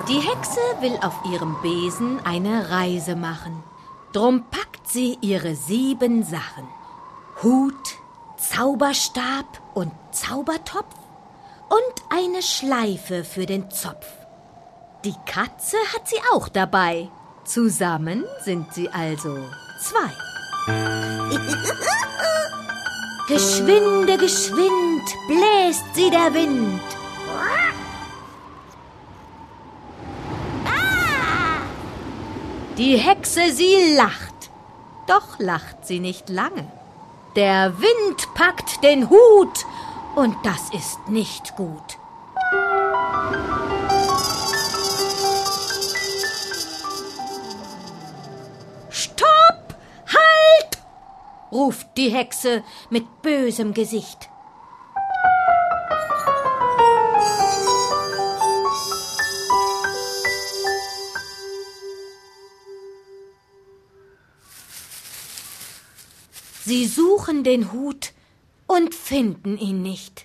Die Hexe will auf ihrem Besen eine Reise machen. Drum packt sie ihre 7 Sachen: Hut, Zauberstab und Zaubertopf und eine Schleife für den Zopf. Die Katze hat sie auch dabei. Zusammen sind sie also 2. Geschwinde, geschwind bläst sie der Wind. Die Hexe, sie lacht. Doch lacht sie nicht lange. Der Wind packt den Hut und das ist nicht gut. Stopp! Halt! Ruft die Hexe mit bösem Gesicht. Sie suchen den Hut und finden ihn nicht.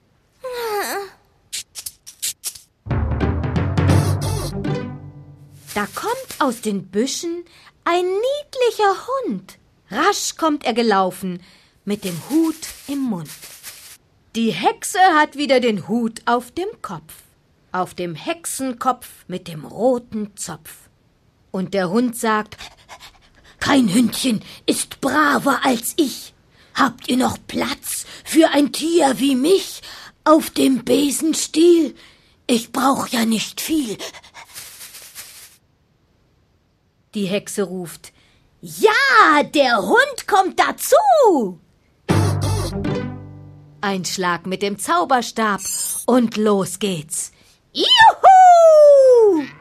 Da kommt aus den Büschen ein niedlicher Hund. Rasch kommt er gelaufen, mit dem Hut im Mund. Die Hexe hat wieder den Hut auf dem Kopf, auf dem Hexenkopf mit dem roten Zopf. Und der Hund sagt: Kein Hündchen ist braver als ich. Habt ihr noch Platz für ein Tier wie mich auf dem Besenstiel? Ich brauch ja nicht viel. Die Hexe ruft: Ja, der Hund kommt dazu! Ein Schlag mit dem Zauberstab und los geht's. Juhu!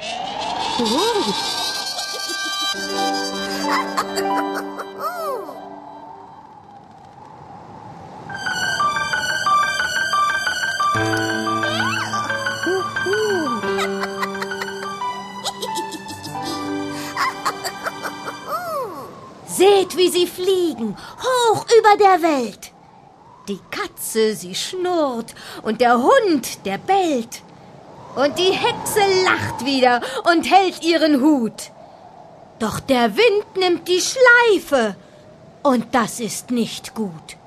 Seht, wie sie fliegen, hoch über der Welt. Die Katze, sie schnurrt und der Hund, der bellt. Und die Hexe lacht wieder und hält ihren Hut. Doch der Wind nimmt die Schleife und das ist nicht gut.